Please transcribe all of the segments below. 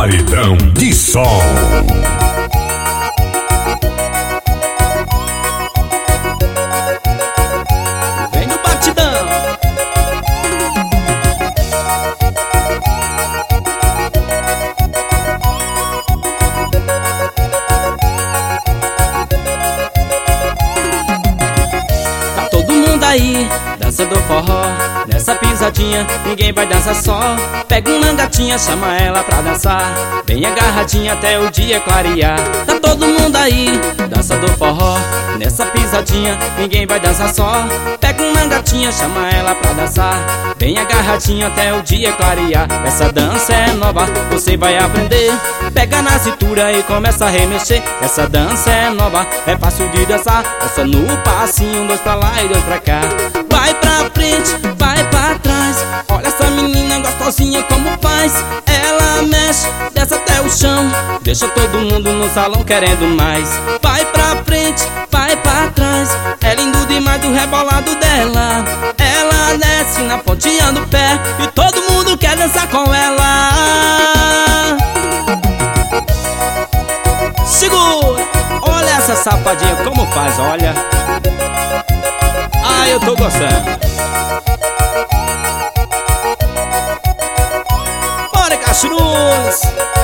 Paredão de Som. Vem no batidão. Tá todo mundo aí dançando forró, nessa pisadinha ninguém vai dançar só. Pega uma gatinha, chama ela pra dançar, bem agarradinha até o dia clarear. Tá todo mundo aí dançando forró, nessa pisadinha ninguém vai dançar só. Pega uma gatinha, chama ela pra dançar, bem agarradinha até o dia clarear. Essa dança é nova, você vai aprender. Pega na cintura e começa a remexer. Essa dança é nova, é fácil de dançar. É só no passinho, dois pra lá e dois pra cá. Vai pra frente, vai pra trás. Olha essa menina gostosinha como faz. Ela mexe, desce até o chão, deixa todo mundo no salão querendo mais. Vai pra frente, vai pra trás. É lindo demais o rebolado dela. Ela desce na pontinha do pé e todo mundo quer dançar com ela. Segura! Olha essa safadinha como faz, olha. Ah, eu tô gostando. Bora, cachorros!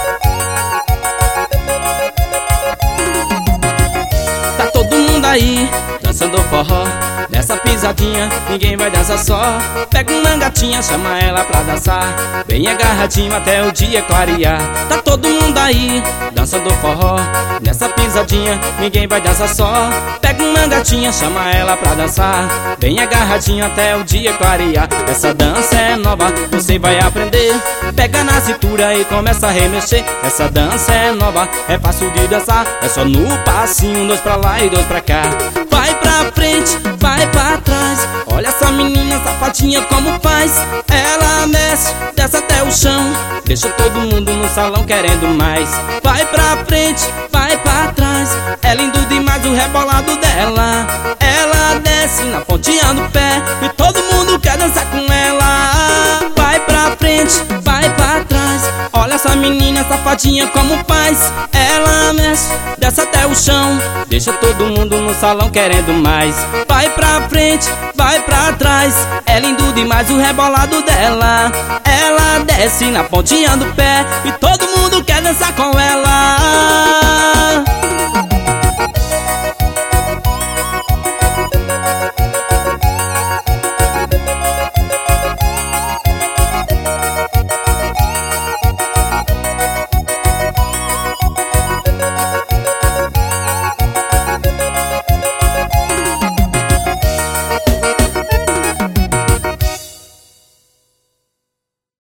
Tá todo mundo aí dançando forró, nessa pisadinha ninguém vai dançar só. Pega uma gatinha, chama ela pra dançar, bem agarradinho até o dia clarear. Tá todo mundo aí dançando forró, nessa pisadinha ninguém vai dançar só. Pega uma gatinha, chama ela pra dançar, bem agarradinho até o dia clarear. Essa dança é nova, você vai aprender. Pega na cintura e começa a remexer. Essa dança é nova, é fácil de dançar. É só no passinho, dois pra lá e dois pra cá. Vai pra frente, vai pra trás. Olha essa menina safadinha como faz. Ela mexe, desce até o chão, deixa todo mundo no salão querendo mais. Vai pra frente, vai pra trás. É lindo demais o rebolado dela. Ela desce na pontinha do pé e todo mundo quer dançar com ela. Vai pra frente, vai pra trás. Olha essa menina safadinha como faz. Ela mexe, desce até o chão, deixa todo mundo no salão querendo mais. Vai pra frente, vai pra trás. É lindo demais o rebolado dela. Ela desce na pontinha do pé e todo mundo quer dançar com ela.